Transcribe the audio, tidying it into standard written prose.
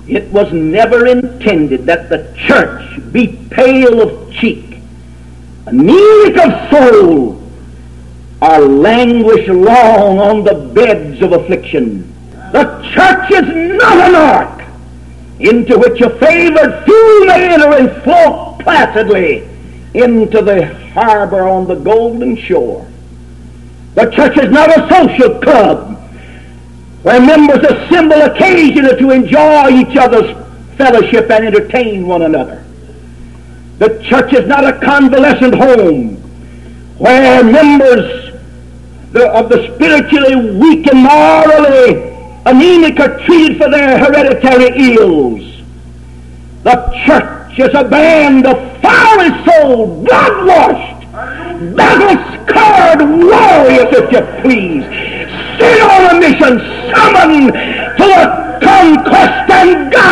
It was never intended that the church be pale of cheek, anemic of soul, or languish long on the beds of affliction. The church is not an ark into which a favored few may enter and float placidly into the harbor on the golden shore. The church is not a social club where members assemble occasionally to enjoy each other's fellowship and entertain one another. The church is not a convalescent home where members of the spiritually weak and morally anemic are treated for their hereditary ills. The church is a band of fiery soul, blood-washed, battle-scarred warriors, if you please, sent on a mission, summoned to the conquest and